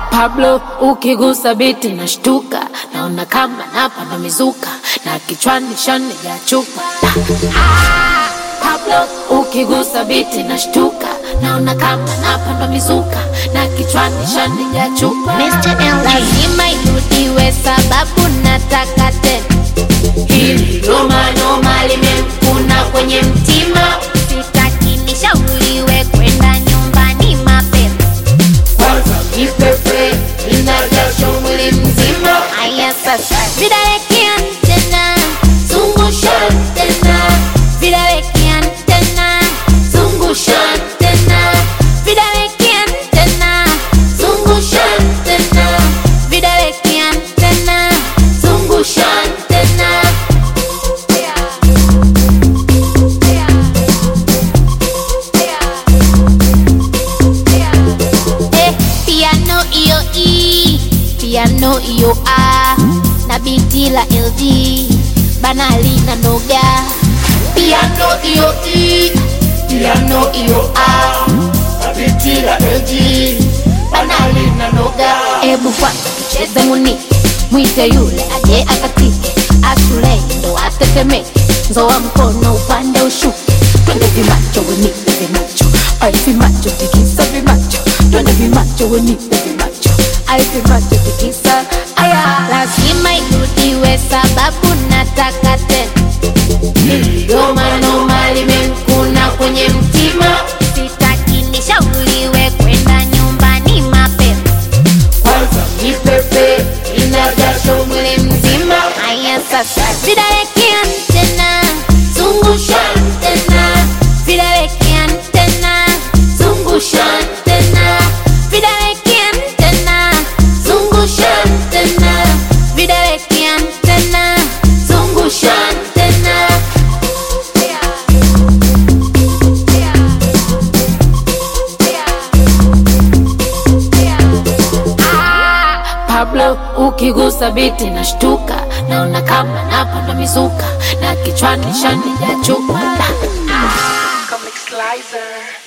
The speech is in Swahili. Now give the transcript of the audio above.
Pablo ukigusa biti nashtuka, naona kama napanda mizuka, na kichwani shani ya chupa. Pablo ukigusa biti nashtuka, naona kama napanda mizuka, na kichwani shani ya chupa. Mr. LG, lazima irudiwe sababu nataka tena. Hili noma limekuna kwenye mtima, sitaki nishauriwe kwenda nyumbani mapema. kwanza kipepe inajasho mwili mzima. Aya sasa vidaleki antena, Zungusha tena, vidaleki antena, zungusha tena, vidaleki antena, zungusha tena, vidaleki antena, zungusha tena. piano iyo E, piano iyo A, na biti la LG, banali na noga. Piano iyo E, piano iyo A, biti la LG, banali na noga. Ebu kwanza tucheze muni, mwite yule aje akatike, ashule ndo atetemeke, nzoa mkono upande ushuke, twende vimacho wenipe vimacho, ai vimacho tikisa vimacho, twende vimacho wenipe vimacho, ai vimacho tikisa. Aya, lazima irudiwe sababu nataka tena. Noma limekuna kwenye mtima, Sitaki nishauriwe kwenda nyumbani mapema. kwanza kipepe inajasho mwili mzima. Aya sasa vidaleki antena, Zungusha tena, vidaleki antena, zungusha tena, vidaleki antena, zungusha tena, vidaleki antena. zungusha tena. Pablo ukigusa biti nashtuka, naona kama napanda mizuka, na kichwani shani ya chupa. Comic Slicer.